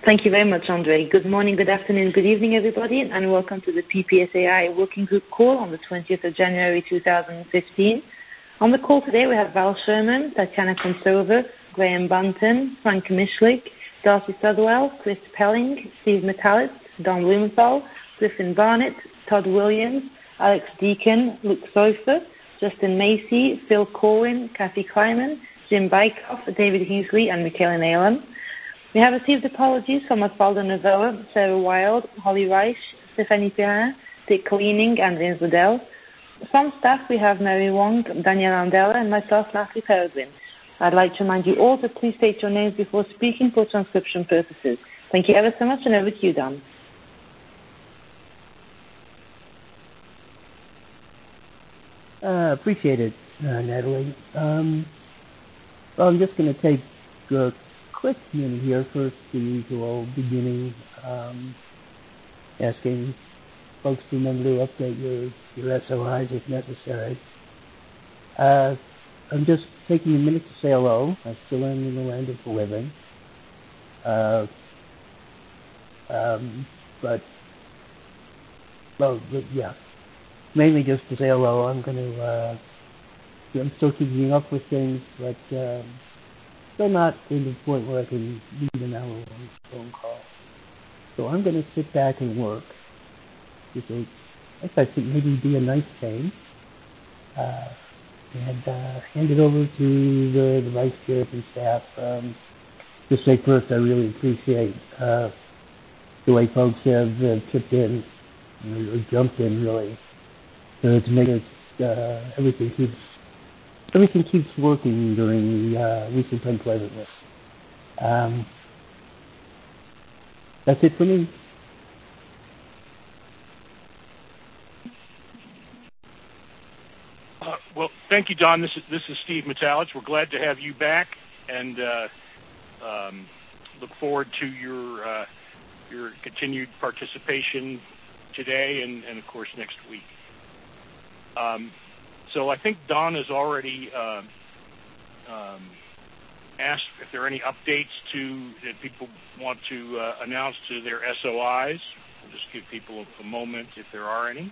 Thank you very much, Andre. Good morning, good afternoon, good evening, everybody, and welcome to the PPSAI Working Group call on the 20th of January 2015. On the call today, we have Val Sherman, Tatiana Konsova, Graham Bunton, Frank Mishlik, Darcy Sudwell, Chris Pelling, Steve Metallis, Don Blumenthal, Griffin Barnett, Todd Williams, Alex Deacon, Luke Sofer, Justin Macy, Phil Corwin, Kathy Kleiman, Jim Bykoff, David Hughley, and Michaela Nealon. We have received apologies from Osvaldo Novoa, Sarah Wild, Holly Reich, Stephanie Perrin, Dick Cleaning, and Vince Liddell. From staff, we have Mary Wong, Danielle Andela, and myself, Natalie Peregrine. I'd like to remind you all to please state your names before speaking for transcription purposes. Thank you ever so much, and over to you, Don. Appreciate it, Natalie. Well, I'm just going to take a quick minute here. First, the usual beginning, asking folks to remember to update your SOIs if necessary. I'm just taking a minute to say hello. I still am in the land of the living. Mainly just to say hello. I'm still keeping up with things, but still not to the point where I can leave an hour-long phone call. So I'm going to sit back and work. I think maybe be a nice change. And hand it over to the vice chairs and staff. Just say first, I really appreciate the way folks have chipped in or jumped in, really, to make it everything keeps working during the recent unpleasantness. That's it for me. Well, thank you, Don. This is Steve Metallis. We're glad to have you back, and look forward to your continued participation today and of course next week. So I think Don has already asked if there are any updates that people want to announce to their SOIs. We'll just give people a moment if there are any.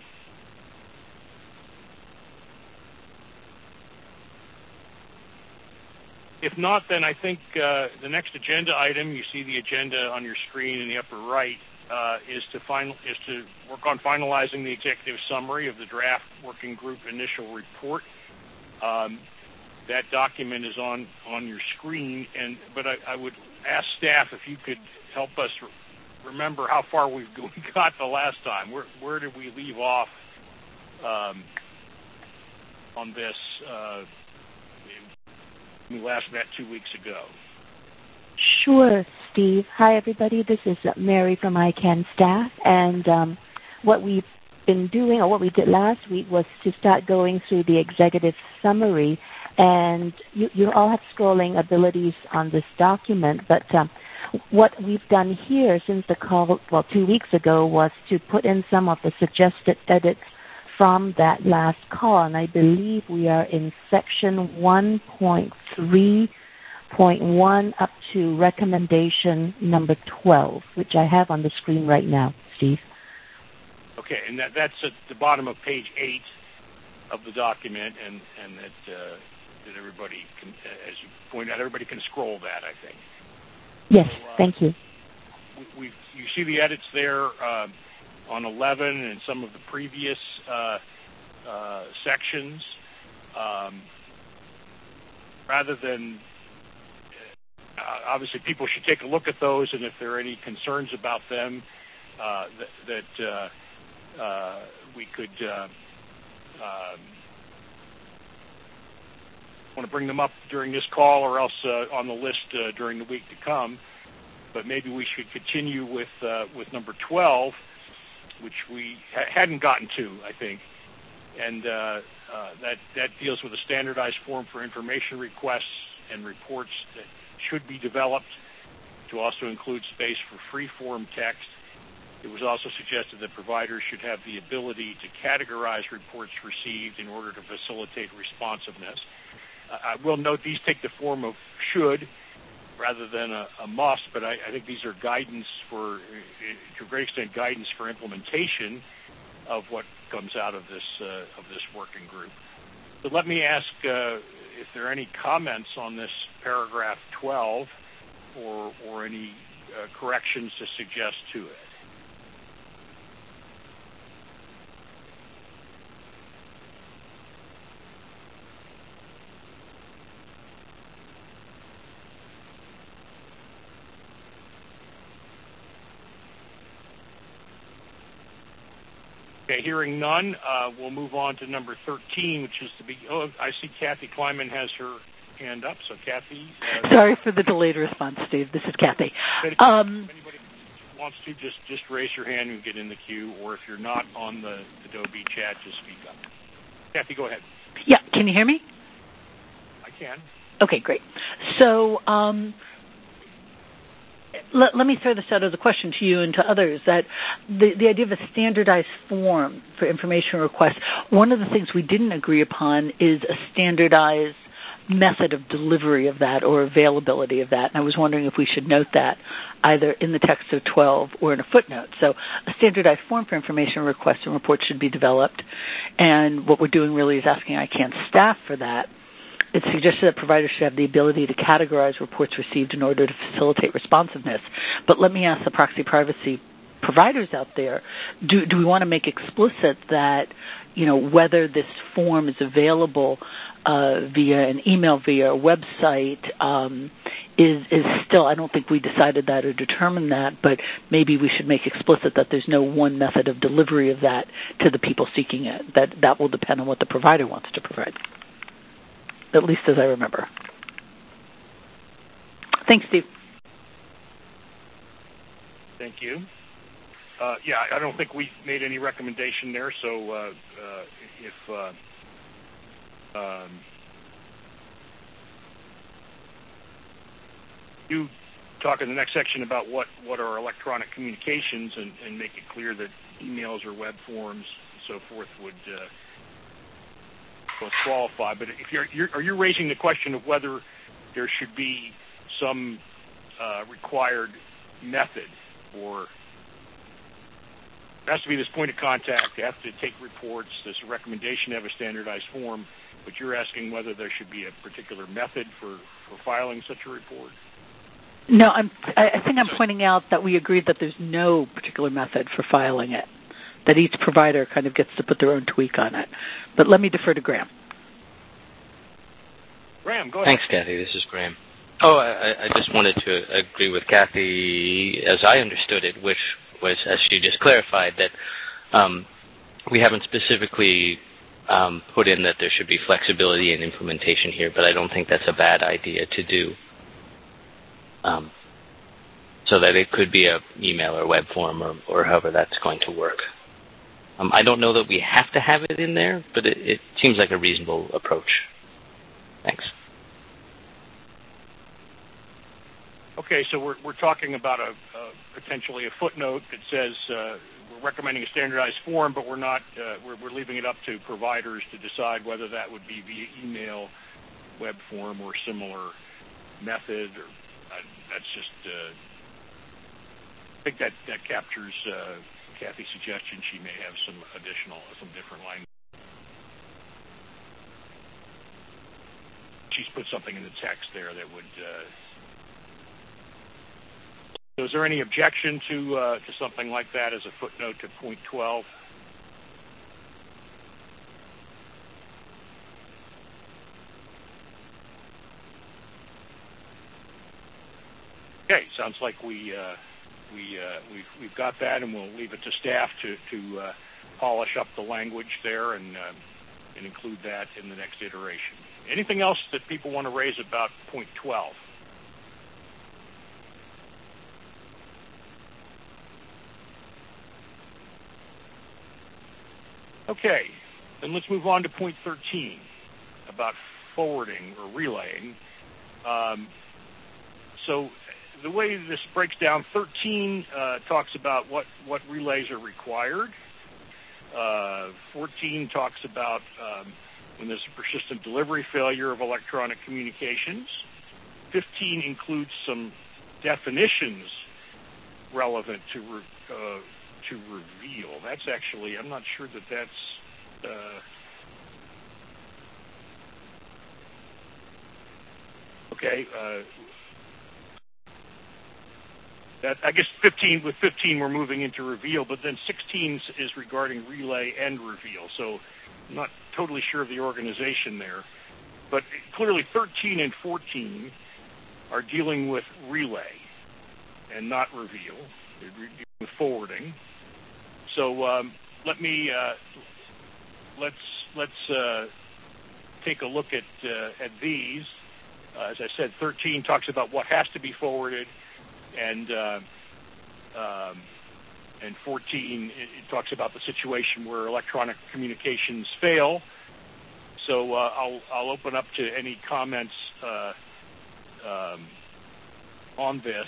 If not, then I think the next agenda item, you see the agenda on your screen in the upper right, is to work on finalizing the executive summary of the draft working group initial report. That document is on your screen, but I would ask staff if you could help us remember how far we got the last time. Where did we leave off on this? We last met 2 weeks ago. Sure, Steve. Hi, everybody. This is Mary from ICANN staff. And what we've been doing, or what we did last week, was to start going through the executive summary. And you all have scrolling abilities on this document. But what we've done here since the call, 2 weeks ago, was to put in some of the suggested edits from that last call, and I believe we are in section 1.3.1 up to recommendation number 12, which I have on the screen right now, Steve. Okay, and that's at the bottom of page 8 of the document, and that everybody can, as you point out, everybody can scroll that, I think. Yes, so, thank you. You see the edits there on 11 and some of the previous sections. Rather than, obviously people should take a look at those, and if there are any concerns about them, that we could want to bring them up during this call or else on the list during the week to come. But maybe we should continue with number 12, which we hadn't gotten to, I think, and that deals with a standardized form for information requests and reports that should be developed to also include space for free-form text. It was also suggested that providers should have the ability to categorize reports received in order to facilitate responsiveness. I will note these take the form of should, rather than a must, but I think these are guidance to a great extent, guidance for implementation of what comes out of this working group. So let me ask if there are any comments on this paragraph 12 or any corrections to suggest to it. Okay, hearing none, we'll move on to number 13, which is I see Kathy Kleiman has her hand up. So, Kathy. Sorry for the delayed response, Steve. This is Kathy. If anybody wants to, just raise your hand and get in the queue, or if you're not on the Adobe chat, just speak up. Kathy, go ahead. Yeah, can you hear me? I can. Okay, great. So, let me throw this out as a question to you and to others, that the idea of a standardized form for information requests, one of the things we didn't agree upon is a standardized method of delivery of that or availability of that. And I was wondering if we should note that either in the text of 12 or in a footnote. So a standardized form for information requests and reports should be developed. And what we're doing really is asking ICANN staff for that. It's suggested that providers should have the ability to categorize reports received in order to facilitate responsiveness. But let me ask the proxy privacy providers out there, do we want to make explicit that, whether this form is available via an email, via a website, is still, I don't think we decided that or determined that, but maybe we should make explicit that there's no one method of delivery of that to the people seeking it, that will depend on what the provider wants to provide. At least as I remember. Thanks, Steve. Thank you. I don't think we made any recommendation there, so if you talk in the next section about what are electronic communications and make it clear that emails or web forms and so forth would qualify. But if are you raising the question of whether there should be some required method, or there has to be this point of contact, they have to take reports, there's a recommendation to have a standardized form, but you're asking whether there should be a particular method for filing such a report? No, I think I'm pointing out that we agreed that there's no particular method for filing it, that each provider kind of gets to put their own tweak on it. But let me defer to Graham. Graham, go ahead. Thanks, Kathy. This is Graham. I just wanted to agree with Kathy as I understood it, which was, as she just clarified, that we haven't specifically put in that there should be flexibility in implementation here, but I don't think that's a bad idea to do. So that it could be an email or web form or however that's going to work. I don't know that we have to have it in there, but it seems like a reasonable approach. Thanks. Okay, so we're talking about potentially a footnote that says we're recommending a standardized form, but we're not we're leaving it up to providers to decide whether that would be via email, web form, or similar method. Or that's just I think that captures Kathy's suggestion. She may have some different language. She's put something in the text there that would. So is there any objection to something like that as a footnote to point 12? Okay, sounds like we've got that, and we'll leave it to staff to polish up the language there and include that in the next iteration. Anything else that people want to raise about point 12? Okay, then let's move on to point 13 about forwarding or relaying. So the way this breaks down, 13 talks about what relays are required. 14 talks about when there's a persistent delivery failure of electronic communications. 15 includes some definitions relevant to reveal. That's actually, I'm not sure that that's... okay. I guess 15 we're moving into reveal, but then 16 is regarding relay and reveal. So I'm not totally sure of the organization there. But clearly 13 and 14 are dealing with relay and not reveal. They're dealing with forwarding. So let's take a look at these. As I said, 13 talks about what has to be forwarded, and 14 it talks about the situation where electronic communications fail. So I'll open up to any comments on this,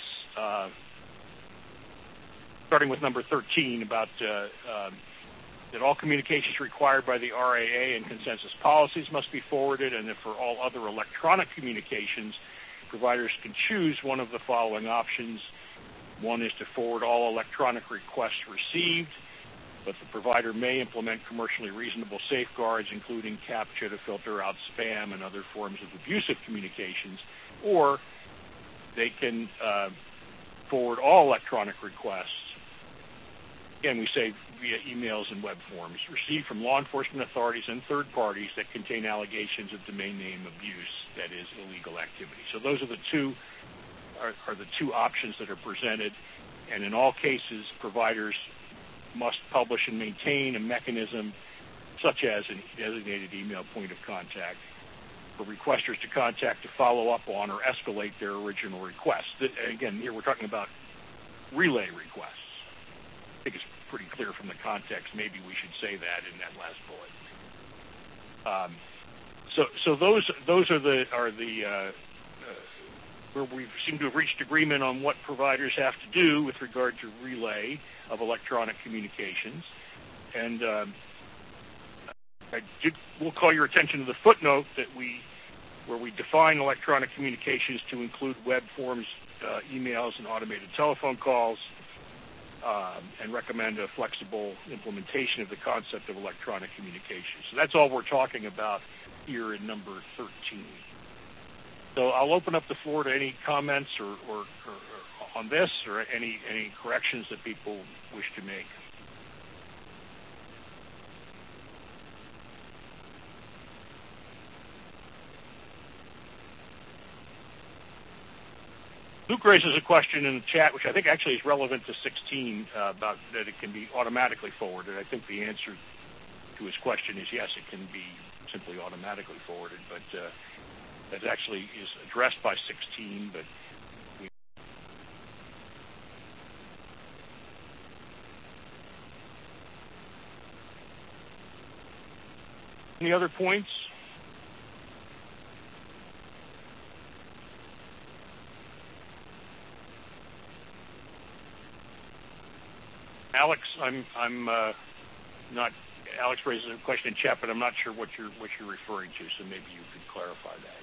starting with number 13 about that all communications required by the RAA and consensus policies must be forwarded, and that for all other electronic communications, providers can choose one of the following options. One is to forward all electronic requests received, but the provider may implement commercially reasonable safeguards, including CAPTCHA to filter out spam and other forms of abusive communications, or they can forward all electronic requests. Again, we say via emails and web forms received from law enforcement authorities and third parties that contain allegations of domain name abuse, that is, illegal activity. So those are the two options that are presented, and in all cases, providers must publish and maintain a mechanism such as a designated email point of contact for requesters to contact to follow up on or escalate their original request. Again, here we're talking about relay requests. I think it's pretty clear from the context. Maybe we should say that in that last bullet. So those are the where we seem to have reached agreement on what providers have to do with regard to relay of electronic communications. And we'll call your attention to the footnote where we define electronic communications to include web forms, emails, and automated telephone calls, and recommend a flexible implementation of the concept of electronic communications. So that's all we're talking about here in number 13. So I'll open up the floor to any comments or on this, or any corrections that people wish to make. Luke raises a question in the chat, which I think actually is relevant to 16, about that it can be automatically forwarded. I think the answer to his question is yes, it can be simply automatically forwarded, but that actually is addressed by 16. But any other points? Alex, I'm not. Alex raises a question in chat, but I'm not sure what you're referring to. So maybe you could clarify that.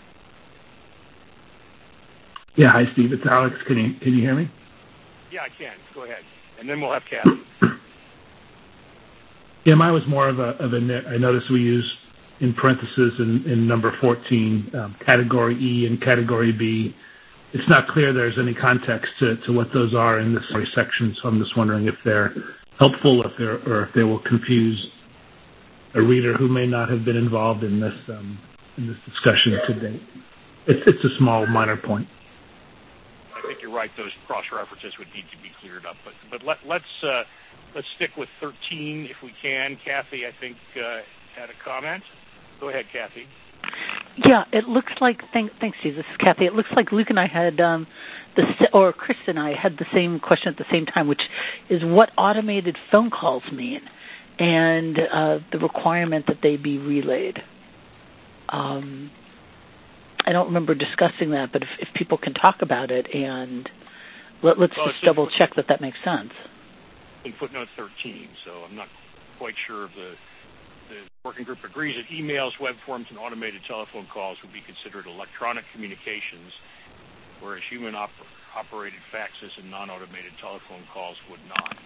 Yeah, hi Steve, it's Alex. Can you hear me? Yeah, I can. Go ahead, and then we'll have Kathy. Yeah, mine was more of a nit. I noticed we use in parentheses in number 14 category E and category B. It's not clear there's any context to what those are in this section, so I'm just wondering if they're helpful, or if they will confuse a reader who may not have been involved in this discussion to date. It's a small, minor point. I think you're right. Those cross-references would need to be cleared up. But let's stick with 13 if we can. Kathy, I think, had a comment. Go ahead, Kathy. Yeah, it looks like, thanks Steve, this is Kathy. It looks like Luke and I had, or Chris and I had the same question at the same time, which is what automated phone calls mean, and the requirement that they be relayed. I don't remember discussing that, but if people can talk about it, and let's just double check that makes sense. In footnote 13, so I'm not quite sure of the the working group agrees that emails, web forms, and automated telephone calls would be considered electronic communications, whereas human-operated faxes and non-automated telephone calls would not.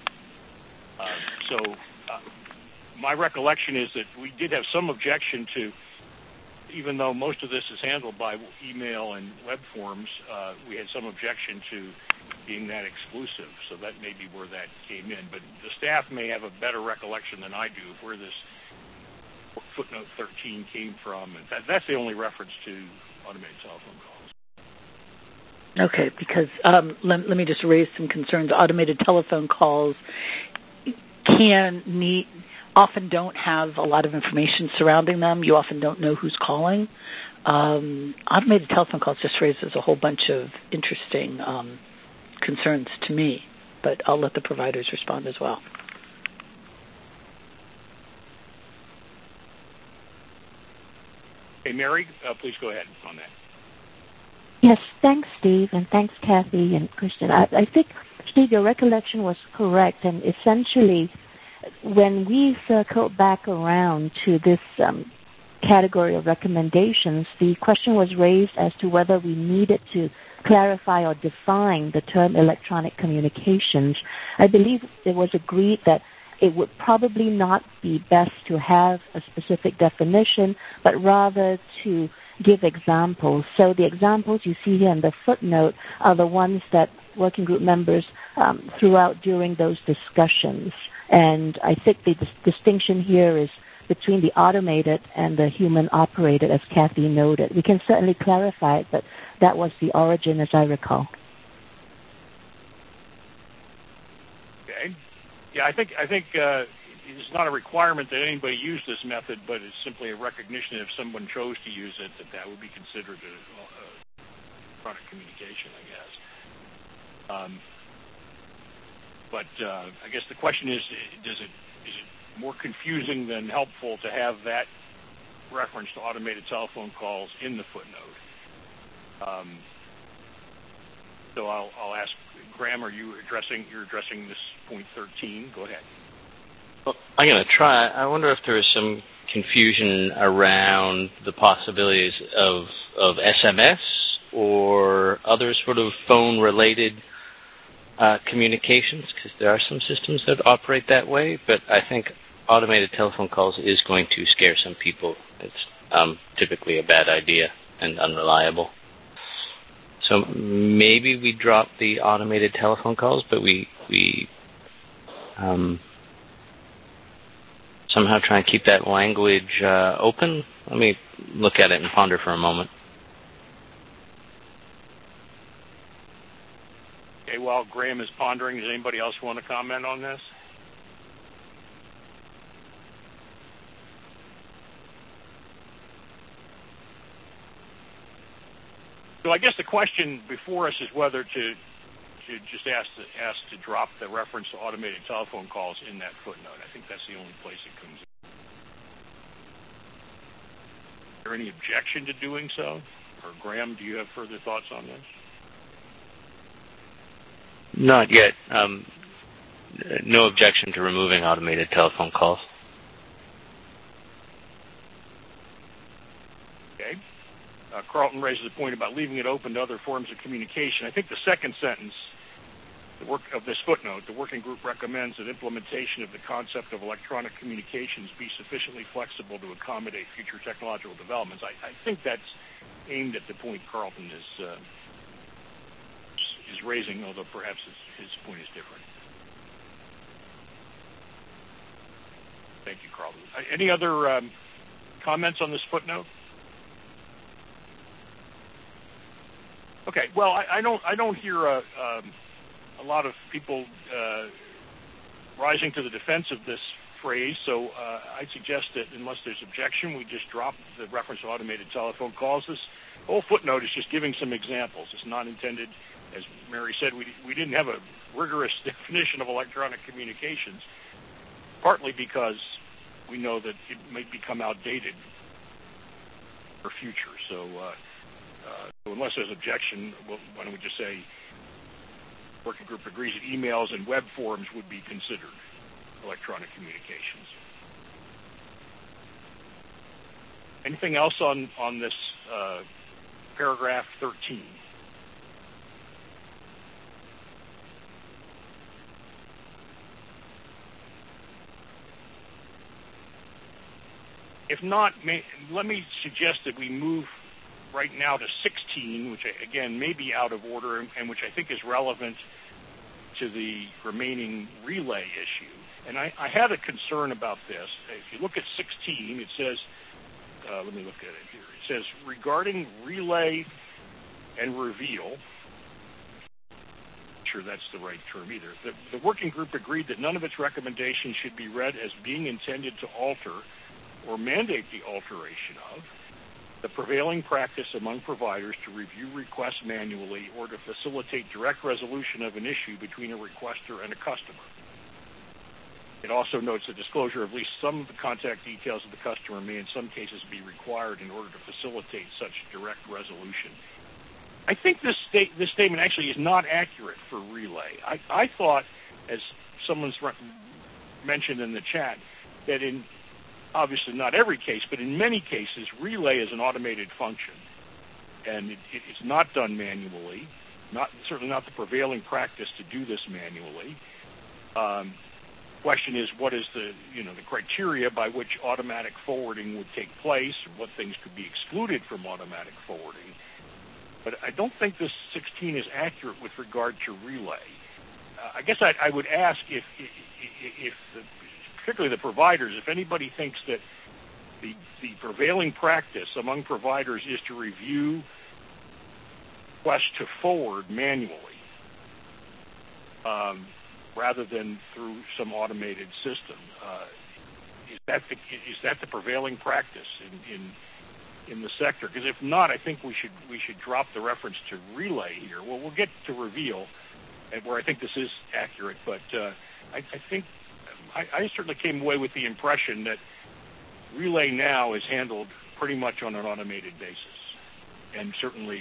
My recollection is that we did have some objection to, even though most of this is handled by email and web forms, we had some objection to being that exclusive. So that may be where that came in. But the staff may have a better recollection than I do of where this footnote 13 came from. And that's the only reference to automated telephone calls. Okay, because let me just raise some concerns. Automated telephone calls often don't have a lot of information surrounding them. You often don't know who's calling. Automated telephone calls just raises a whole bunch of interesting concerns to me, but I'll let the providers respond as well. Hey, Mary, please go ahead on that. Yes, thanks, Steve, and thanks, Kathy and Christian. I think, Steve, your recollection was correct, and essentially, when we circled back around to this category of recommendations, the question was raised as to whether we needed to clarify or define the term electronic communications. I believe it was agreed that it would probably not be best to have a specific definition, but rather to give examples. So the examples you see here in the footnote are the ones that working group members threw out during those discussions. And I think the distinction here is between the automated and the human-operated, as Kathy noted. We can certainly clarify it, but that was the origin, as I recall. Okay. Yeah, I think it's not a requirement that anybody use this method, but it's simply a recognition if someone chose to use it, that would be considered electronic communication, I guess. But I guess the question is it more confusing than helpful to have that reference to automated telephone calls in the footnote? So I'll ask Graham, you're addressing this point 13. Go ahead. Well, I'm going to try. I wonder if there is some confusion around the possibilities of SMS or other sort of phone-related communications, because there are some systems that operate that way, but I think automated telephone calls is going to scare some people. It's typically a bad idea and unreliable. So maybe we drop the automated telephone calls, but we somehow try and keep that language open. Let me look at it and ponder for a moment. Okay, while Graham is pondering, does anybody else want to comment on this? So I guess the question before us is whether to just ask to drop the reference to automated telephone calls in that footnote. I think that's the only place it comes in. Is there any objection to doing so? Or Graham, do you have further thoughts on this? Not yet. No objection to removing automated telephone calls. Okay. Carlton raises a point about leaving it open to other forms of communication. I think the second sentence of this footnote, the working group recommends that implementation of the concept of electronic communications be sufficiently flexible to accommodate future technological developments. I think that's aimed at the point Carlton is raising, although perhaps his point is different. Thank you, Carlton. Any other comments on this footnote? Okay. Well, I don't hear a lot of people rising to the defense of this phrase, so I'd suggest that unless there's objection, we just drop the reference to automated telephone calls. This whole footnote is just giving some examples. It's not intended, as Mary said, we didn't have a rigorous definition of electronic communications, partly because we know that it might become outdated for future. So unless there's objection, why don't we just say working group agrees that emails and web forms would be considered electronic communications. Anything else on this paragraph 13? If not, let me suggest that we move right now to 16, which again may be out of order and which I think is relevant to the remaining relay issue. And I had a concern about this. If you look at 16, it says, let me look at it here. It says, regarding relay and reveal, I'm sure that's the right term either, the working group agreed that none of its recommendations should be read as being intended to alter or mandate the alteration of the prevailing practice among providers to review requests manually or to facilitate direct resolution of an issue between a requester and a customer. It also notes the disclosure of at least some of the contact details of the customer may in some cases be required in order to facilitate such direct resolution. I think this statement actually is not accurate for relay. I thought, as someone's mentioned in the chat, that in obviously not every case, but in many cases, relay is an automated function, and it's not done manually. Certainly not the prevailing practice to do this manually. Question is, what is the criteria by which automatic forwarding would take place, or what things could be excluded from automatic forwarding? But I don't think this 16 is accurate with regard to relay. I guess I would ask if particularly the providers, if anybody thinks that the prevailing practice among providers is to review requests to forward manually rather than through some automated system. Is that the prevailing practice in the sector? Because if not, I think we should drop the reference to relay here. Well, we'll get to reveal, where I think this is accurate, but I think I certainly came away with the impression that relay now is handled pretty much on an automated basis, and certainly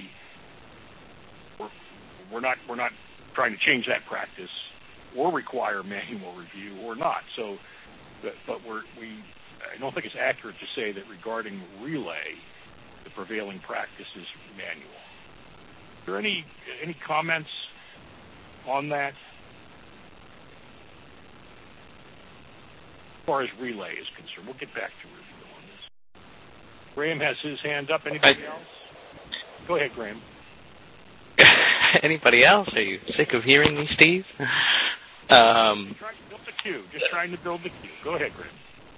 we're not trying to change that practice or require manual review or not. So, but I don't think it's accurate to say that regarding relay, the prevailing practice is manual. Are there any comments on that? As far as relay is concerned, we'll get back to review on this. Graham has his hand up. Anybody else? Go ahead, Graham. Anybody else? Are you sick of hearing me, Steve? Trying to build the queue. Just trying to build the queue. Go ahead, Graham.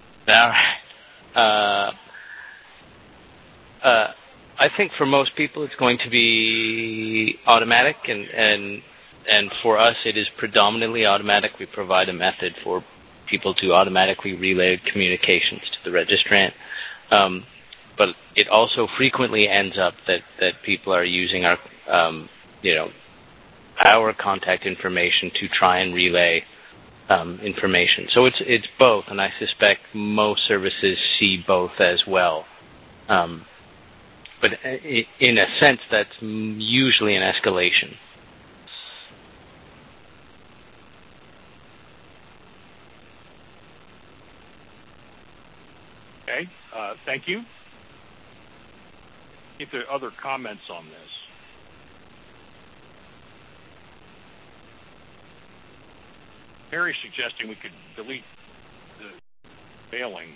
All right. I think for most people it's going to be automatic, and for us it is predominantly automatic. We provide a method for people to automatically relay communications to the registrant. But it also frequently ends up that people are using our contact information to try and relay information. So it's both, and I suspect most services see both as well. But in a sense, that's usually an escalation. Okay, thank you. If there are other comments on this. Mary's suggesting we could delete the failing.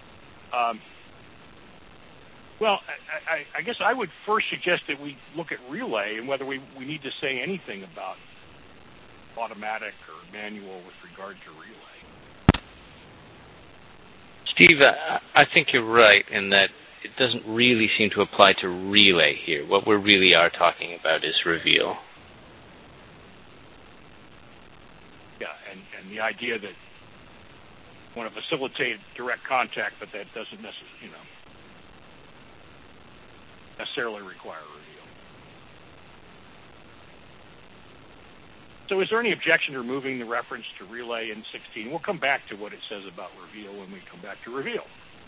Well, I guess I would first suggest that we look at relay and whether we need to say anything about automatic or manual with regard to relay. Steve, I think you're right in that it doesn't really seem to apply to relay here. What we really are talking about is reveal. Yeah, and the idea that you want to facilitate direct contact, but that doesn't necessarily require a reveal. So is there any objection to removing the reference to relay in 16? We'll come back to what it says about reveal when we come back to reveal.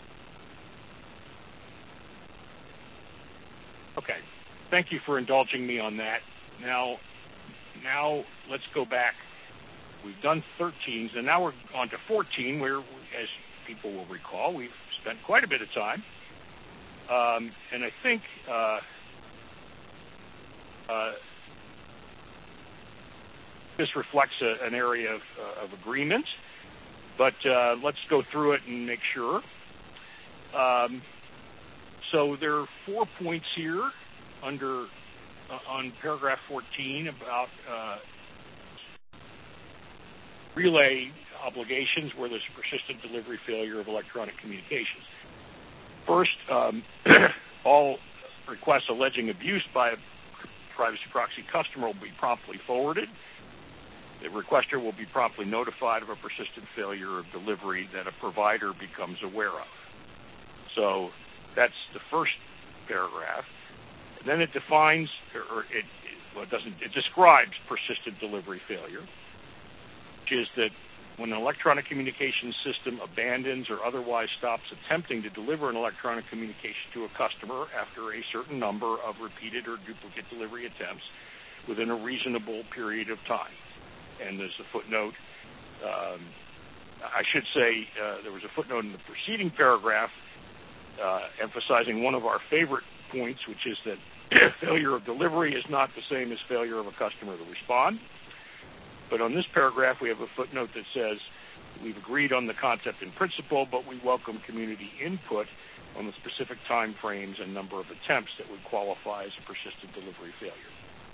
Okay. Thank you for indulging me on that. Now let's go back. We've done 13s, and now we're on to 14, where, as people will recall, we've spent quite a bit of time And I think this reflects an area of agreement, but let's go through it and make sure. So there are 4 points here on paragraph 14 about relay obligations where there's a persistent delivery failure of electronic communications. First, all requests alleging abuse by a privacy proxy customer will be promptly forwarded. The requester will be promptly notified of a persistent failure of delivery that a provider becomes aware of. So that's the first paragraph. And then it defines, it describes persistent delivery failure, which is that when an electronic communications system abandons or otherwise stops attempting to deliver an electronic communication to a customer after a certain number of repeated or duplicate delivery attempts within a reasonable period of time. And there's a footnote. I should say there was a footnote in the preceding paragraph emphasizing one of our favorite points, which is that failure of delivery is not the same as failure of a customer to respond. But on this paragraph, we have a footnote that says, we've agreed on the concept in principle, but we welcome community input on the specific time frames and number of attempts that would qualify as a persistent delivery failure.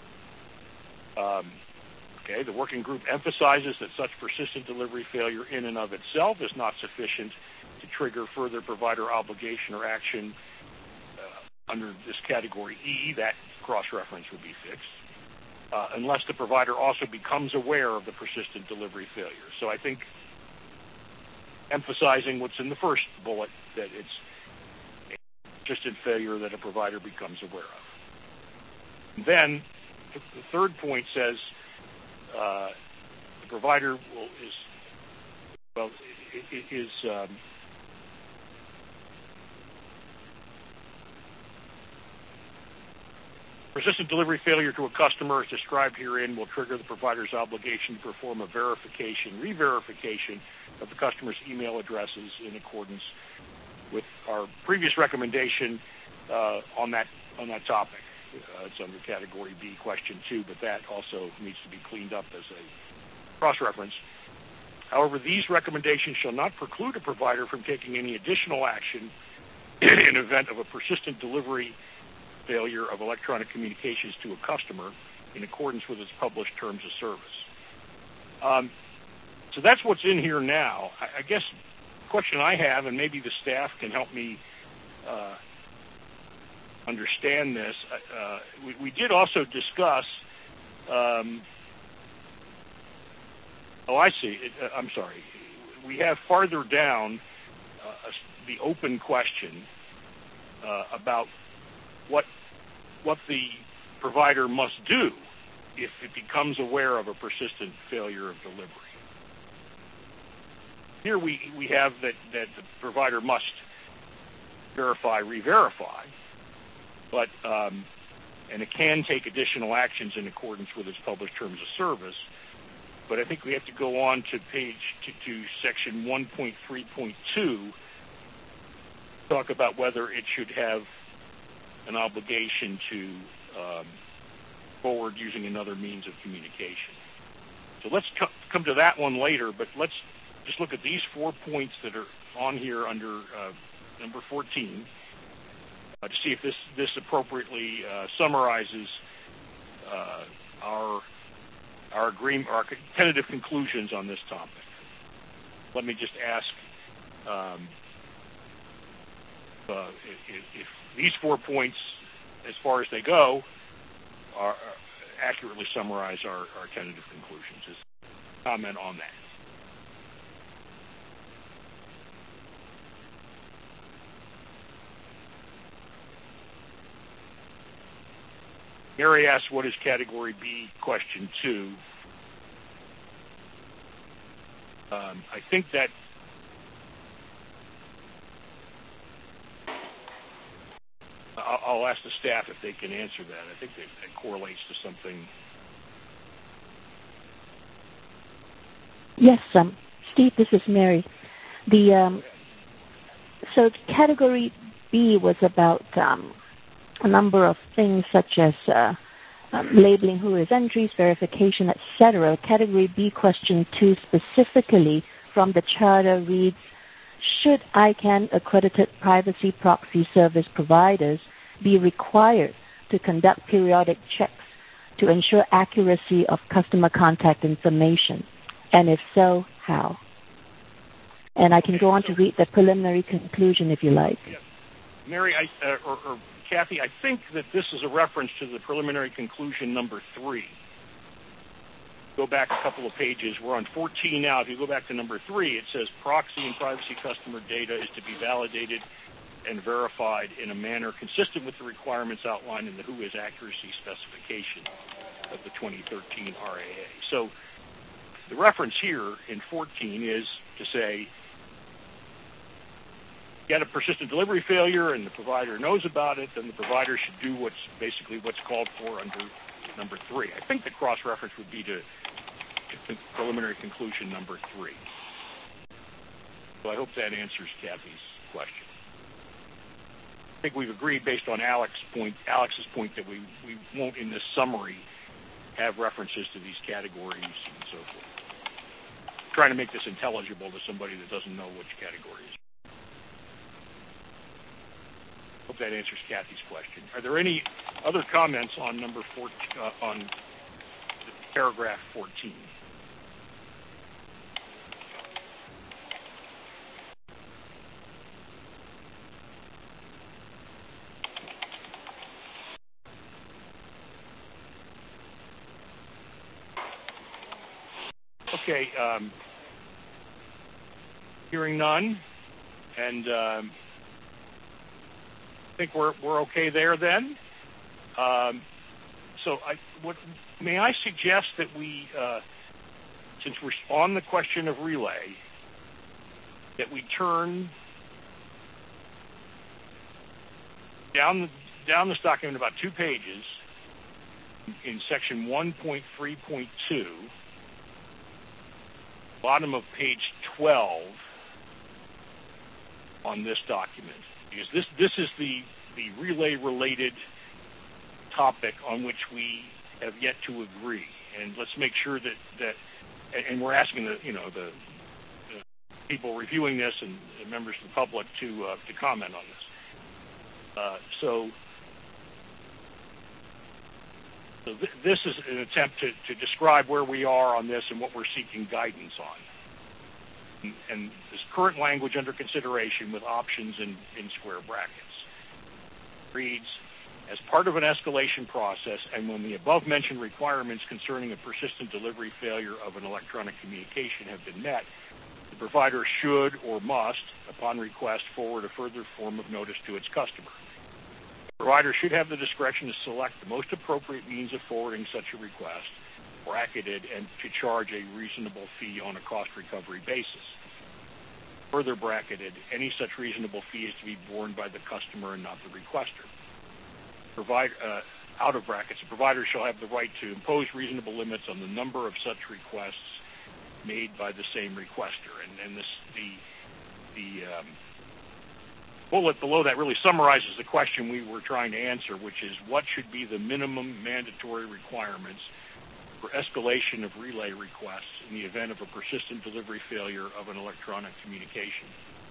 The working group emphasizes that such persistent delivery failure in and of itself is not sufficient to trigger further provider obligation or action under this category E. That cross-reference would be fixed. Unless the provider also becomes aware of the persistent delivery failure. So I think emphasizing what's in the first bullet, that it's a persistent failure that a provider becomes aware of. Then the third point says the provider persistent delivery failure to a customer as described herein will trigger the provider's obligation to perform a verification, re-verification of the customer's email addresses in accordance with our previous recommendation on that topic. It's under Category B, Question 2, but that also needs to be cleaned up as a cross-reference. However, these recommendations shall not preclude a provider from taking any additional action in event of a persistent delivery failure of electronic communications to a customer in accordance with its published terms of service. So that's what's in here now. I guess the question I have, and maybe the staff can help me understand this, we did also discuss, I see, I'm sorry, we have farther down the open question about what the provider must do if it becomes aware of a persistent failure of delivery. Here we have that the provider must verify, re-verify, but and it can take additional actions in accordance with its published terms of service. But I think we have to go on to section 1.3.2, talk about whether it should have an obligation to forward using another means of communication. So let's come to that one later, but let's just look at these 4 points that are on here under number 14 to see if this appropriately summarizes our agreement, our tentative conclusions on this topic. Let me just ask if these 4 points, as far as they go, accurately summarize our tentative conclusions. Just comment on that. Mary asks, what is Category B, Question 2? I think that I'll ask the staff if they can answer that. I think that correlates to something. Yes, Steve, this is Mary. So Category B B was about a number of things such as labeling who is entries, verification, etc. Category B question 2 specifically from the charter reads, should ICANN accredited privacy proxy service providers be required to conduct periodic checks to ensure accuracy of customer contact information? And if so, how? And I can go on to read the preliminary conclusion if you like. Yeah. Mary, or Kathy, I think that this is a reference to the preliminary conclusion number 3. Go back a couple of pages. We're on 14 now. If you go back to number 3, it says proxy and privacy customer data is to be validated and verified in a manner consistent with the requirements outlined in the WHOIS accuracy specification of the 2013 RAA. So the reference here in 14 is to say, get a persistent delivery failure and the provider knows about it, then the provider should do what's called for under number 3. I think the cross-reference would be to preliminary conclusion number 3. So I hope that answers Kathy's question. I think we've agreed based on Alex's point that we won't in this summary have references to these categories and so forth. Trying to make this intelligible to somebody that doesn't know which category is. Hope that answers Kathy's question. Are there any other comments on number 14, on paragraph 14? Okay, hearing none, and I think we're okay there then. So may I suggest that we, since we're on the question of relay, that we turn down this document about 2 pages in section 1.3.2, bottom of page 12 on this document, because this is the relay-related topic on which we have yet to agree, and let's make sure that and we're asking the people reviewing this and the members of the public to comment on this. So this is an attempt to describe where we are on this and what we're seeking guidance on. And this current language under consideration with options in square brackets reads, as part of an escalation process and when the above-mentioned requirements concerning a persistent delivery failure of an electronic communication have been met, the provider should or must, upon request, forward a further form of notice to its customer. The provider should have the discretion to select the most appropriate means of forwarding such a request, bracketed, and to charge a reasonable fee on a cost recovery basis. Further bracketed, any such reasonable fee is to be borne by the customer and not the requester. Out of brackets, the provider shall have the right to impose reasonable limits on the number of such requests made by the same requester. And the bullet below that really summarizes the question we were trying to answer, which is what should be the minimum mandatory requirements for escalation of relay requests in the event of a persistent delivery failure of an electronic communication.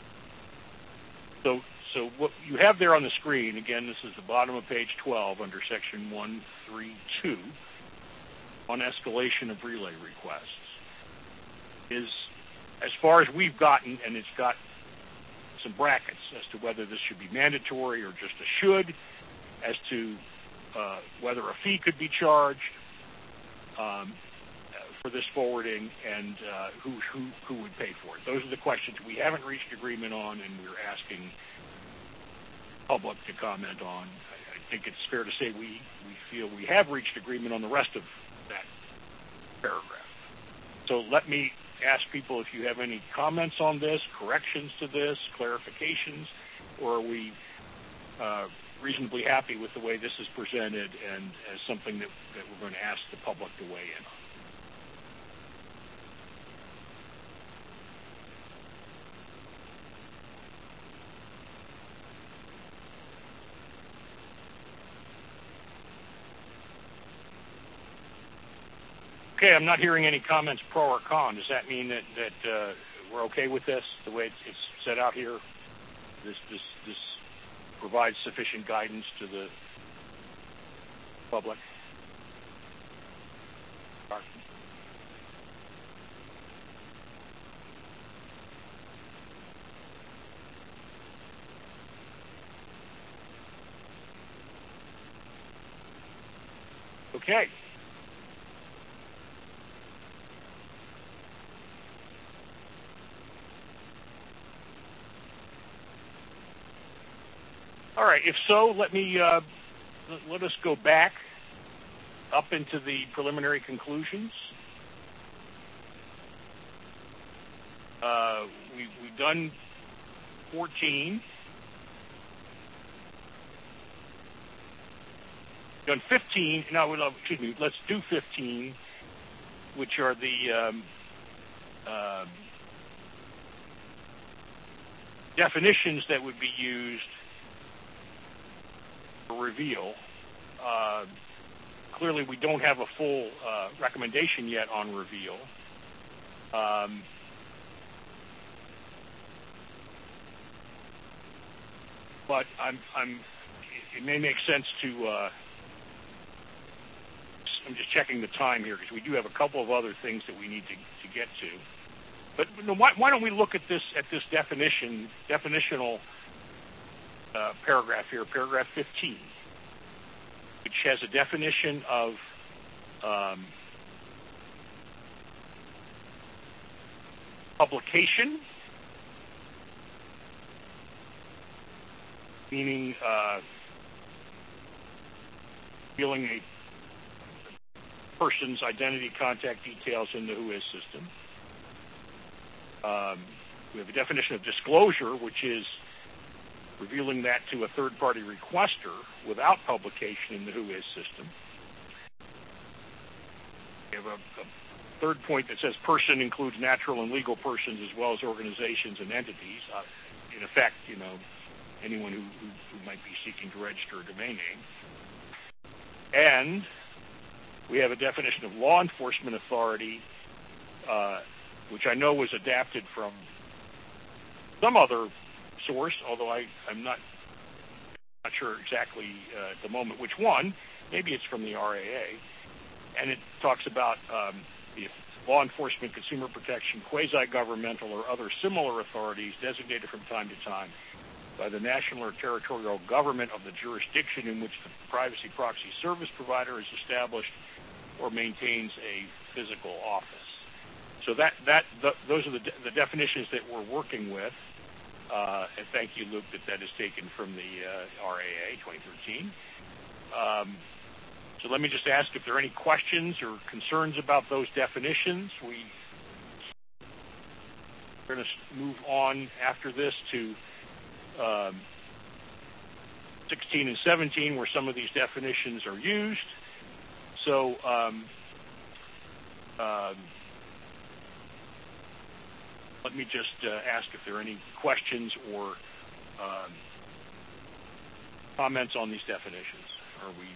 So what you have there on the screen, again, this is the bottom of page 12 under section 132 on escalation of relay requests, is as far as we've gotten, and it's got some brackets as to whether this should be mandatory or just a should, as to whether a fee could be charged for this forwarding, and who would pay for it. Those are the questions we haven't reached agreement on, and we're asking public to comment on. I think it's fair to say we feel we have reached agreement on the rest of that paragraph. So let me ask people if you have any comments on this, corrections to this, clarifications, or are we reasonably happy with the way this is presented and as something that we're going to ask the public to weigh in on? Okay, I'm not hearing any comments pro or con. Does that mean that we're okay with this, the way it's set out here? This provides sufficient guidance to the public? Okay. All right. If so, let us go back up into the preliminary conclusions. We've done 14. Done 15. No, excuse me. Let's do 15, which are the definitions that would be used for reveal. Clearly, we don't have a full recommendation yet on reveal. But it may make sense to. I'm just checking the time here because we do have a couple of other things that we need to get to. But why don't we look at this definitional paragraph here, paragraph 15, which has a definition of publication, meaning revealing a person's identity, contact details in the WHOIS system. We have a definition of disclosure, which is revealing that to a third-party requester without publication in the WHOIS system. We have a third point that says person includes natural and legal persons as well as organizations and entities. In effect, anyone who might be seeking to register a domain name. And we have a definition of law enforcement authority, which I know was adapted from some other source, although I'm not sure exactly at the moment which one. Maybe it's from the RAA. And it talks about the law enforcement, consumer protection, quasi-governmental, or other similar authorities designated from time to time by the national or territorial government of the jurisdiction in which the privacy proxy service provider is established or maintains a physical office. So those are the definitions that we're working with. And thank you, Luke, that is taken from the RAA 2013. So let me just ask if there are any questions or concerns about those definitions. We're going to move on after this to 16 and 17, where some of these definitions are used. So let me just ask if there are any questions or comments on these definitions. Are we?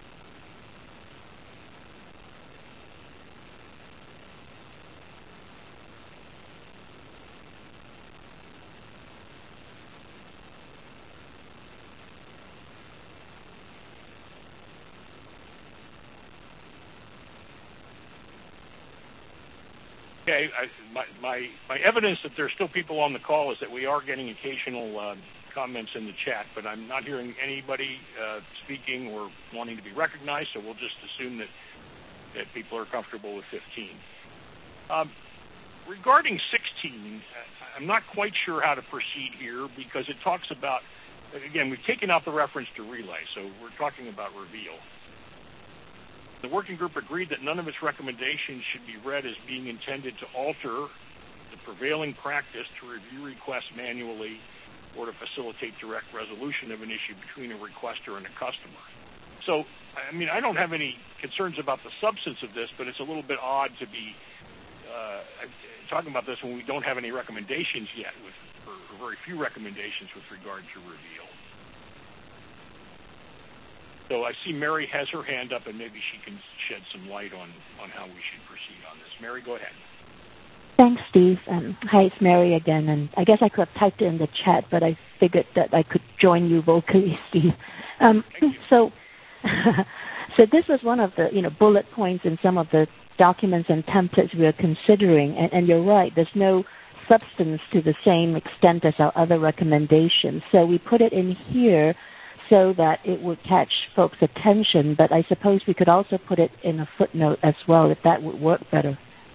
Okay, my evidence that there's still people on the call is that we are getting occasional comments in the chat, but I'm not hearing anybody speaking or wanting to be recognized, so we'll just assume that people are comfortable with 15. Regarding 16, I'm not quite sure how to proceed here because it talks about, again, we've taken out the reference to relay, so we're talking about reveal. The working group agreed that none of its recommendations should be read as being intended to alter the prevailing practice to review requests manually or to facilitate direct resolution of an issue between a requester and a customer. So, I mean, I don't have any concerns about the substance of this, but it's a little bit odd to be talking about this when we don't have any recommendations yet, or very few recommendations with regard to reveal. So I see Mary has her hand up, and maybe she can shed some light on how we should proceed on this. Mary, go ahead. Thanks, Steve. Hi, it's Mary again. And I guess I could have typed it in the chat, but I figured that I could join you vocally, Steve. So this was one of the bullet points in some of the documents and templates we are considering. And you're right, there's no substance to the same extent as our other recommendations. So we put it in here so that it would catch folks' attention, but I suppose we could also put it in a footnote as well if that would work better.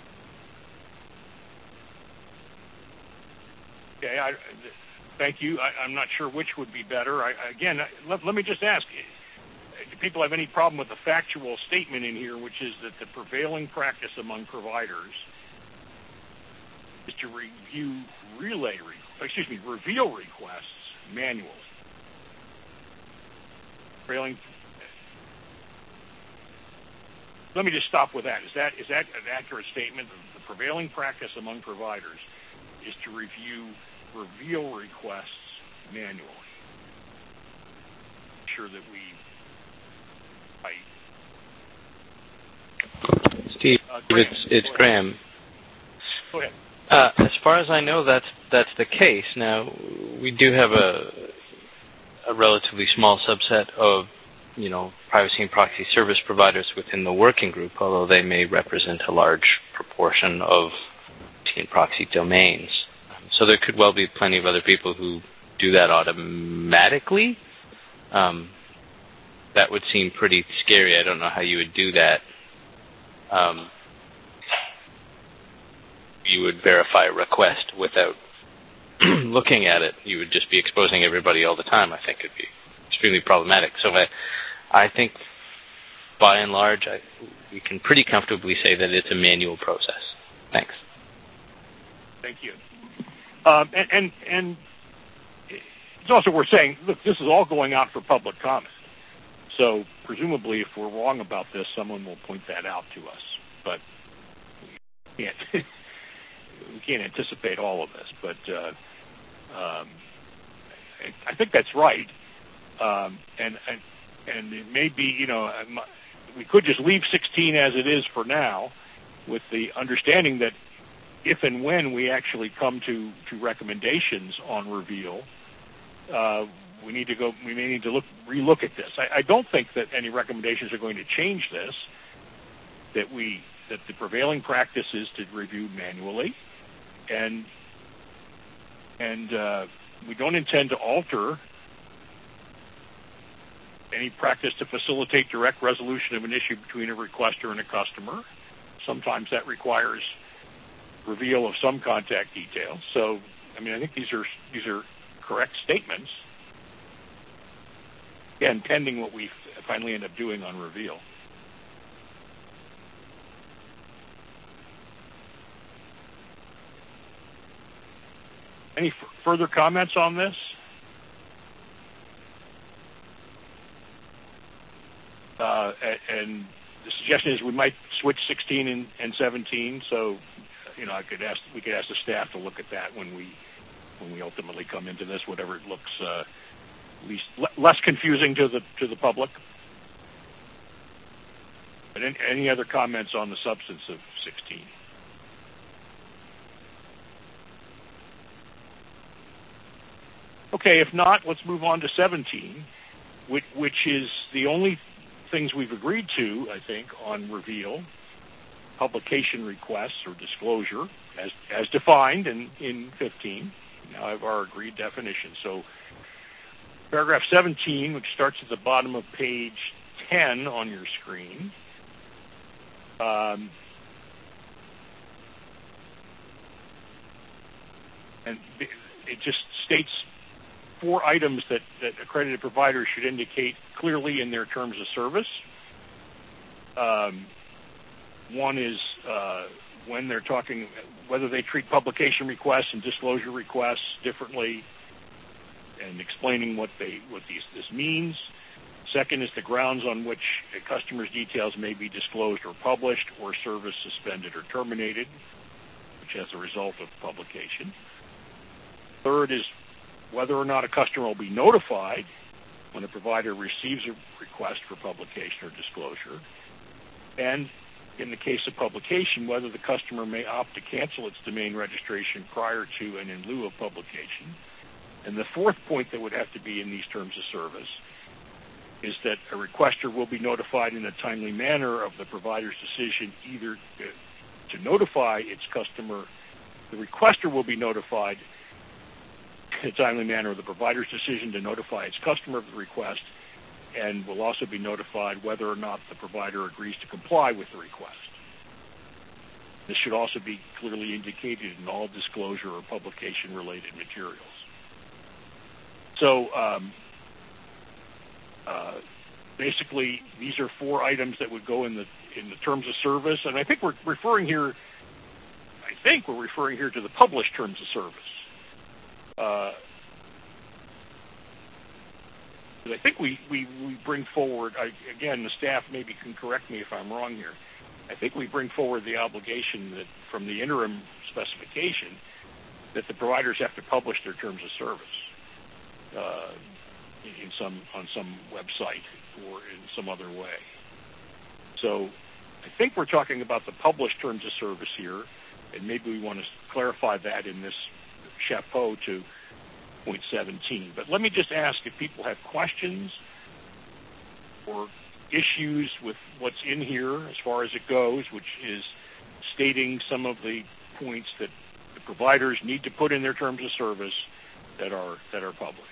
Okay, thank you. I'm not sure which would be better. Let me just ask, do people have any problem with the factual statement in here, which is that the prevailing practice among providers is to review reveal requests manually? Let me just stop with that. Is that an accurate statement? The prevailing practice among providers is to review reveal requests manually. Sure that we Steve, it's Graham. Go ahead. As far as I know, that's the case. Now, we do have a relatively small subset of, privacy and proxy service providers within the working group, although they may represent a large proportion of proxy domains. So there could well be plenty of other people who do that automatically. That would seem pretty scary. I don't know how you would do that. You would verify a request without looking at it. You would just be exposing everybody all the time. I think it'd be extremely problematic. So I think, by and large, we can pretty comfortably say that it's a manual process. Thanks. Thank you. And it's also worth saying, look, this is all going out for public comment. So presumably, if we're wrong about this, someone will point that out to us. But we can't anticipate all of this. But I think that's right. And it may be, we could just leave 16 as it is for now, with the understanding that if and when we actually come to recommendations on reveal, we may need to relook at this. I don't think that any recommendations are going to change this. That the prevailing practice is to review manually, and we don't intend to alter any practice to facilitate direct resolution of an issue between a requester and a customer. Sometimes that requires reveal of some contact details. So, I think these are correct statements. Again, pending what we finally end up doing on reveal. Any further comments on this? And the suggestion is we might switch 16 and 17. So, we could ask the staff to look at that when we ultimately come into this, whatever it looks less confusing to the public. But any other comments on the substance of 16? Okay, if not, let's move on to 17, which is the only things we've agreed to, I think, on reveal, publication requests or disclosure, as defined in 15. Now I have our agreed definition. So paragraph 17, which starts at the bottom of page 10 on your screen, and it just states 4 items that accredited providers should indicate clearly in their terms of service. One is when they're talking, whether they treat publication requests and disclosure requests differently, and explaining what this means. Second is the grounds on which a customer's details may be disclosed or published, or service suspended or terminated, which as a result of publication. Third is whether or not a customer will be notified when a provider receives a request for publication or disclosure, and in the case of publication, whether the customer may opt to cancel its domain registration prior to and in lieu of publication. And the fourth point that would have to be in these terms of service is that a requester will be notified in a timely manner of the provider's decision either to notify its customer. The requester will be notified in a timely manner of the provider's decision to notify its customer of the request, and will also be notified whether or not the provider agrees to comply with the request. This should also be clearly indicated in all disclosure or publication-related materials. So basically, these are four items that would go in the terms of service, and I think we're referring here to the published terms of service. I think we bring forward, again, the staff maybe can correct me if I'm wrong here, I think we bring forward the obligation that from the interim specification that the providers have to publish their terms of service on some website or in some other way. So I think we're talking about the published terms of service here, and maybe we want to clarify that in this chapeau to point 17. But let me just ask if people have questions or issues with what's in here as far as it goes, which is stating some of the points that the providers need to put in their terms of service that are published.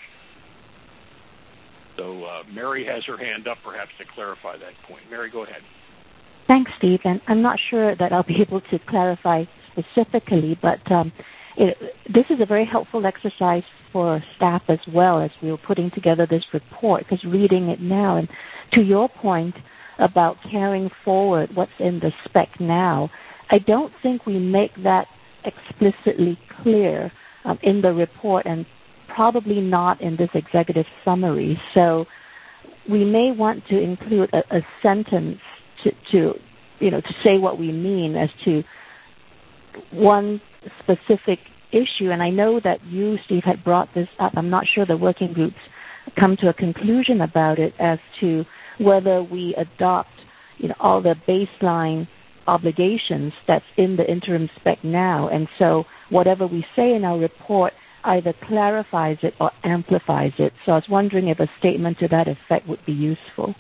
So Mary has her hand up, perhaps to clarify that point. Mary, go ahead. Thanks, Steve. And I'm not sure that I'll be able to clarify specifically, but this is a very helpful exercise for staff as well as we were putting together this report, because reading it now, and to your point about carrying forward what's in the spec now, I don't think we make that explicitly clear in the report, and probably not in this executive summary. So we may want to include a sentence to say what we mean as to one specific issue. And I know that you, Steve, had brought this up. I'm not sure the working groups come to a conclusion about it as to whether we adopt, all the baseline obligations that's in the interim spec now. And so whatever we say in our report either clarifies it or amplifies it. So I was wondering if a statement to that effect would be useful.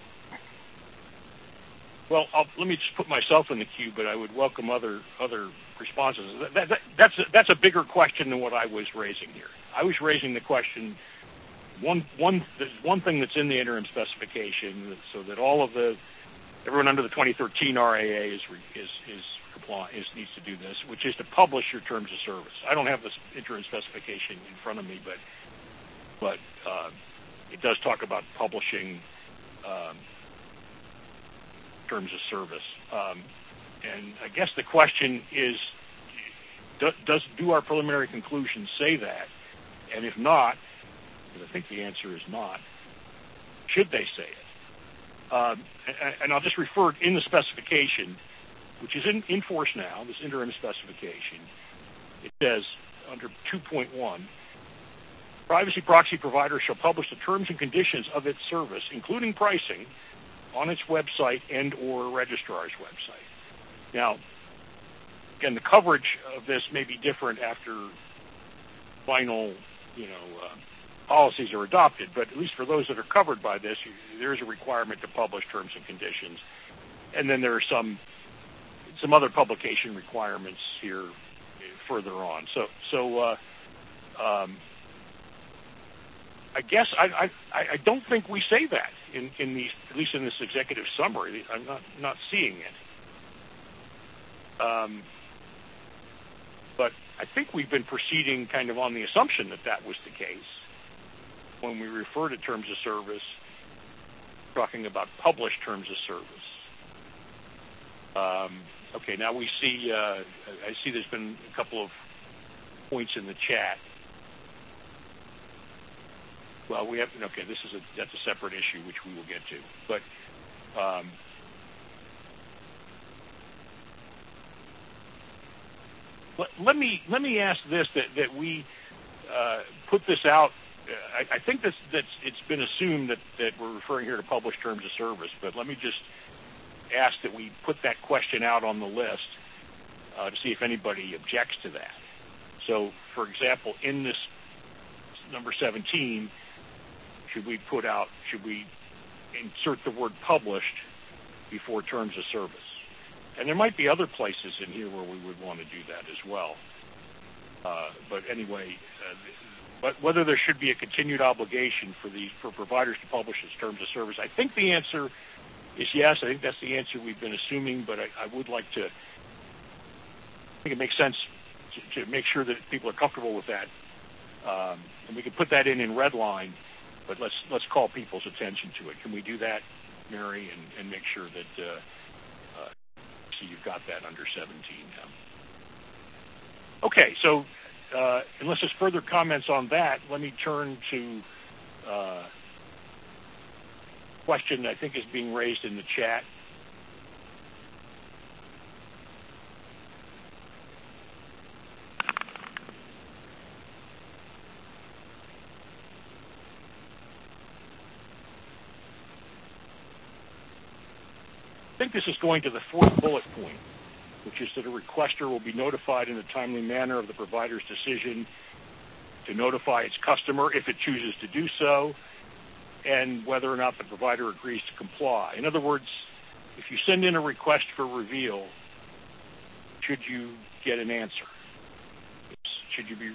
Well, let me just put myself in the queue, but I would welcome other responses. That's a bigger question than what I was raising here. I was raising the question, one thing that's in the interim specification, so that everyone under the 2013 RAA needs to do this, which is to publish your terms of service. I don't have this interim specification in front of me, but it does talk about publishing terms of service. And I guess the question is, do our preliminary conclusions say that? And if not, because I think the answer is not, should they say it? And I'll just refer in the specification, which is in force now, this interim specification. It says under 2.1, privacy proxy provider shall publish the terms and conditions of its service, including pricing, on its website and or registrar's website. Now, again, the coverage of this may be different after final, policies are adopted, but at least for those that are covered by this, there is a requirement to publish terms and conditions. And then there are some other publication requirements here further on. So I guess I don't think we say that in these, at least in this executive summary. I'm not seeing it. But I think we've been proceeding kind of on the assumption that was the case when we refer to terms of service, talking about published terms of service. Okay, now we see, I see there's been a couple of points in the chat. Well, we have, okay, that's a separate issue which we will get to. But let me ask this, that we put this out I think that it's been assumed that we're referring here to published terms of service, but let me just ask that we put that question out on the list to see if anybody objects to that. So, for example, in this number 17, should we insert the word published before terms of service? And there might be other places in here where we would want to do that as well. But anyway, but whether there should be a continued obligation for providers to publish its terms of service, I think the answer is yes. I think that's the answer we've been assuming, but I would like to, I think it makes sense to make sure that people are comfortable with that. And we can put that in red line, but let's call people's attention to it. Can we do that, Mary, and make sure that so you've got that under 17 now? Okay, so unless there's further comments on that, let me turn to a question I think is being raised in the chat. I think this is going to the fourth bullet point, which is that a requester will be notified in a timely manner of the provider's decision to notify its customer if it chooses to do so, and whether or not the provider agrees to comply. In other words, if you send in a request for reveal, should you get an answer? Should you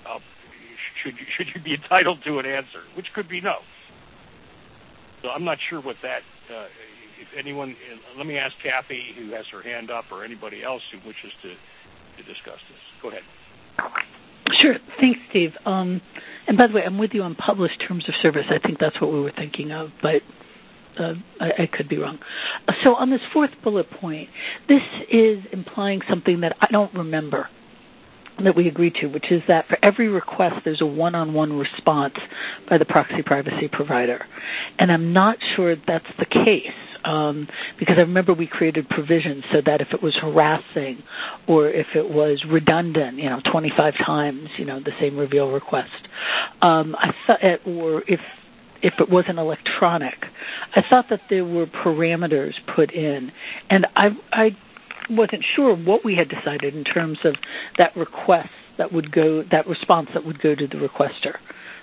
be entitled to an answer, which could be no. So I'm not sure what that. If anyone, let me ask Kathy, who has her hand up, or anybody else who wishes to discuss this. Go ahead. Sure. Thanks, Steve. And by the way, I'm with you on published terms of service. I think that's what we were thinking of, but I could be wrong. So on this fourth bullet point, this is implying something that I don't remember that we agreed to, which is that for every request, there's a one-on-one response by the proxy privacy provider. And I'm not sure that's the case. Because I remember we created provisions so that if it was harassing or if it was redundant, 25 times, the same reveal request, I thought, or if it wasn't electronic, I thought that there were parameters put in, and I wasn't sure what we had decided in terms of that request that would go, that response that would go to the requester.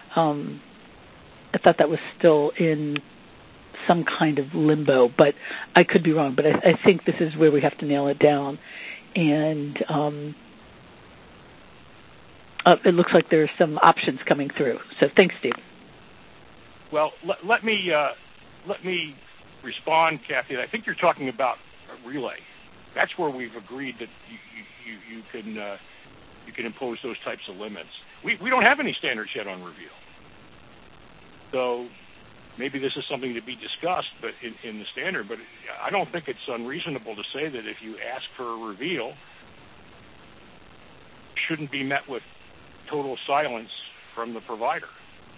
I thought that was still in some kind of limbo, but I could be wrong. But I think this is where we have to nail it down. And it looks like there are some options coming through. So thanks, Steve. Well, let me respond, Kathy. I think you're talking about a relay. That's where we've agreed that you can impose those types of limits. We don't have any standards yet on reveal. So maybe this is something to be discussed, but in the standard. But I don't think it's unreasonable to say that if you ask for a reveal, it shouldn't be met with total silence from the provider.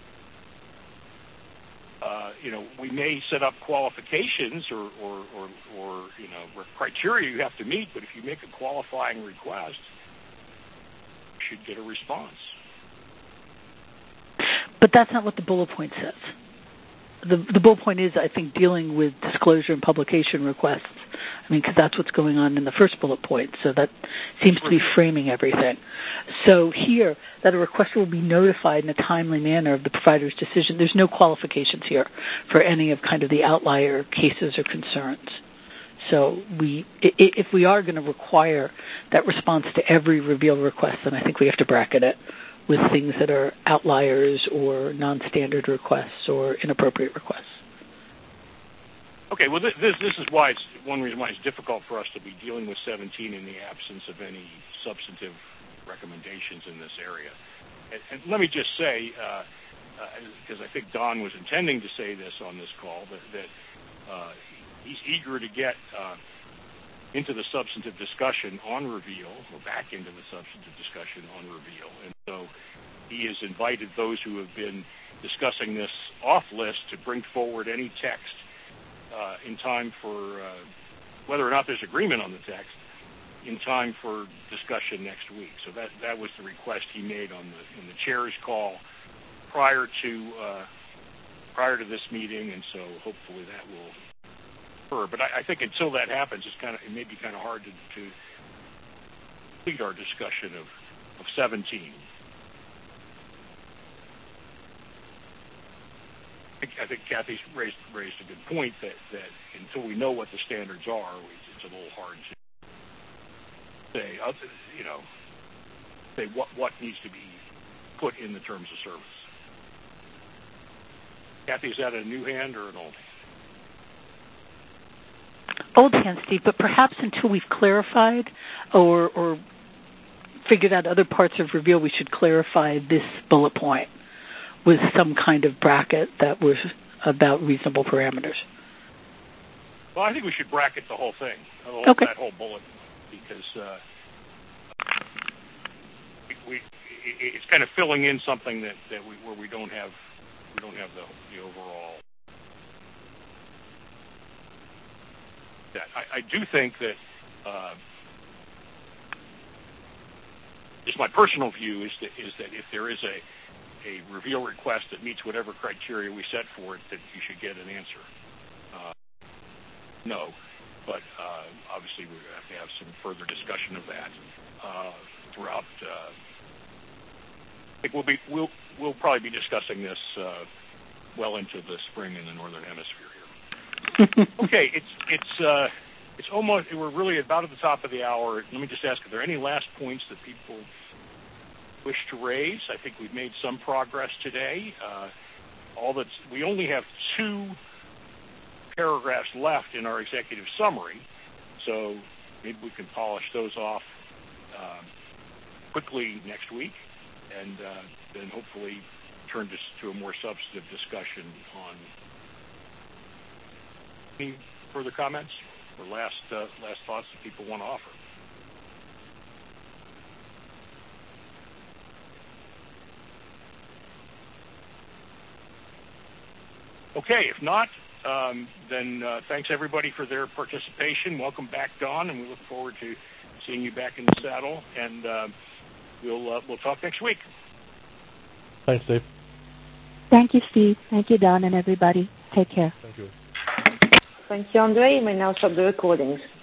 We may set up qualifications or criteria you have to meet, but if you make a qualifying request, you should get a response. But that's not what the bullet point says. The bullet point is, I think, dealing with disclosure and publication requests. I mean, because that's what's going on in the first bullet point. So that seems to be framing everything. So here, that a requester will be notified in a timely manner of the provider's decision. There's no qualifications here for any of kind of the outlier cases or concerns. So if we are going to require that response to every reveal request, then I think we have to bracket it with things that are outliers or non-standard requests or inappropriate requests. Okay, well, this is why one reason why it's difficult for us to be dealing with 17 in the absence of any substantive recommendations in this area. And let me just say, because I think Don was intending to say this on this call, that he's eager to get into the substantive discussion on reveal, or back into the substantive discussion on reveal. And so he has invited those who have been discussing this off list to bring forward any text in time for, whether or not there's agreement on the text, in time for discussion next week. So that was the request he made in the chair's call prior to this meeting, and so hopefully that will occur. But I think until that happens, it may be kind of hard to complete our discussion of 17. I think Kathy's raised a good point that until we know what the standards are, it's a little hard to say what needs to be put in the terms of service. Kathy, is that a new hand or an old hand? Old hand, Steve, but perhaps until we've clarified or figured out other parts of reveal, we should clarify this bullet point with some kind of bracket that was about reasonable parameters. Well, I think we should bracket the whole thing, okay. That whole bullet, because it's kind of filling in something where we don't have the overall. I do think that just my personal view is that if there is a reveal request that meets whatever criteria we set for it, that you should get an answer. No, but obviously we're going to have to have some further discussion of that throughout. I think we'll probably be discussing this well into the spring in the northern hemisphere here. Okay, it's almost, we're really about at the top of the hour. Let me just ask, are there any last points that people wish to raise? I think we've made some progress today. We only have 2 paragraphs left in our executive summary, so maybe we can polish those off quickly next week, and then hopefully turn this to a more substantive discussion on any further comments or last thoughts that people want to offer. Okay, if not, then thanks everybody for their participation. Welcome back, Don, and we look forward to seeing you back in the saddle. And we'll talk next week. Thanks, Steve. Thank you, Steve. Thank you, Don, and everybody. Take care. Thank you. Thank you, Andre. You may now stop the recordings.